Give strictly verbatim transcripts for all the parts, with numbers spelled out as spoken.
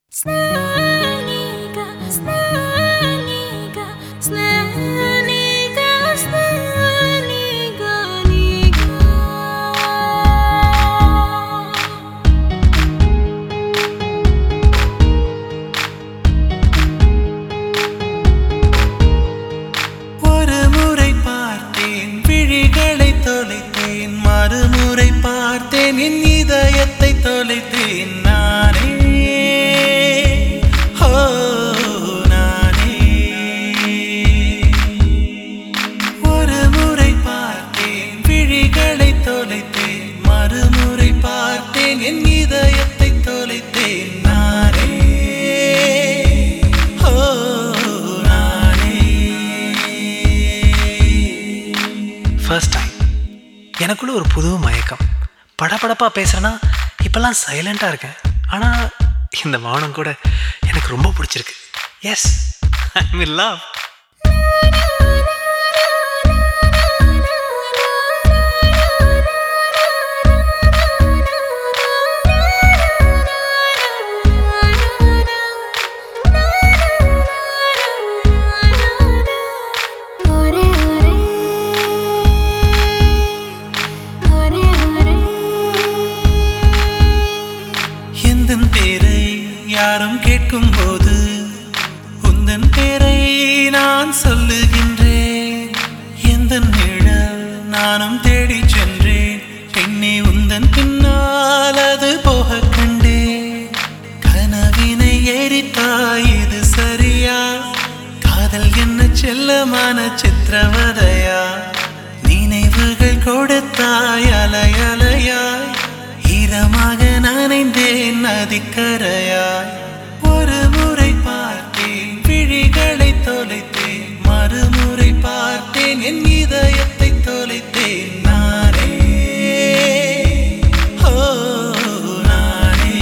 Snäniga, snäniga, snäniga, snäniga, niga. ஒரு முறை பார்த்தேன் விழிகளை தொலைத்தேன், மறுமுறை பார்த்தேன் என் இதயத்தை தொலைத்தேன். நானே மறுமுறை பார்த்தேன் என் இதயத்தை தொலைத்தேன். நானே ஓ நானே. ஃபர்ஸ்ட் டைம் எனக்குள்ள ஒரு புது மயக்கம். படபடப்பாக பேசுகிறேன்னா இப்போல்லாம் சைலண்ட்டாக இருக்கேன். ஆனால் இந்த மௌனம் கூட எனக்கு ரொம்ப பிடிச்சிருக்கு. Yes, I will love. பேரை யாரும் கேட்கும் போது உந்தன் பேரை நான் சொல்லுகின்றேன். எந்த நிழல் நானும் தேடி சென்றேன். என்னை உந்தன் பின்னால் அது போக கண்டேன். கனவினை எரித்தாய், இது சரியா? காதல் என்ன செல்லமான சித்திரவதையா? நினைவுகள் கொடுத்தாய் அலை அலையாய், ஈரமாக நனைந்தேன் நதிக்கரையாய். ஒரு முறை பார்த்தேன் விழிகளை தொலைத்தேன், மறுமுறை பார்த்தேன் என் இதயத்தை தொலைத்தேன். நானே ஓ நானே.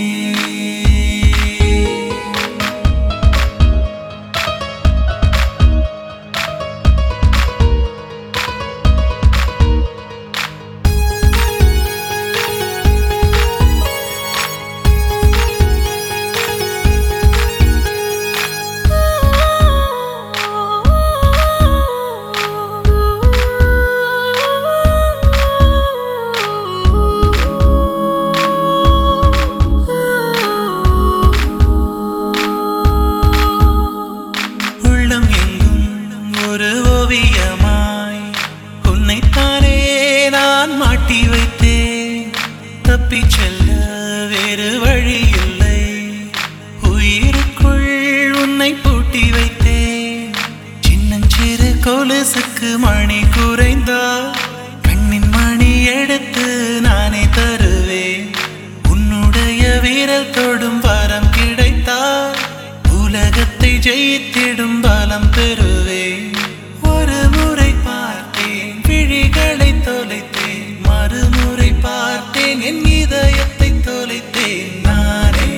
ஒரு ஓவியமாய் உன்னைத்தானே நான் மாட்டி வைத்தேன். தப்பிச் செல்ல வேறு வழி இல்லை, உயிருக்குள் உன்னை பூட்டி வைத்தேன். சின்னஞ்சிறு கொலுசுக்கு மணி குறைந்தால் கண்ணின் மணி எடுத்து நானே தருவேன். உன்னுடைய வீரல் தொடும் வரம் கிடைத்தால் உலகத்தை ஜெயித்திடும் பலம் பெறுவேன். ஒரு முறை பார்த்தேன் விழிகளை தொலைத்தேன், மறுமுறை பார்த்தேன் என் இதயத்தை தொலைத்தேன். நானே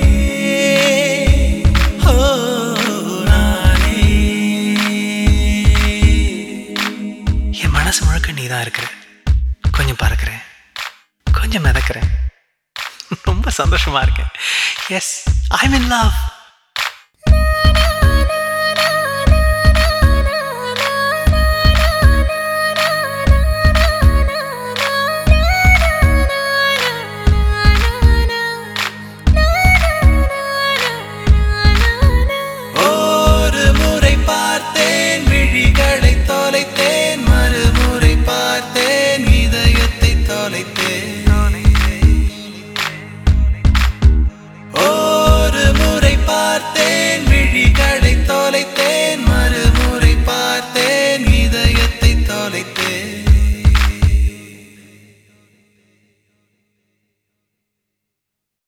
ஓ நானே. என் மனசு முழுக்க நீ தான் இருக்கிற. கொஞ்சம் பறக்கிறேன், கொஞ்சம் மிதக்கிறேன், ரொம்ப சந்தோஷமா இருக்கேன். Yes, I am in love.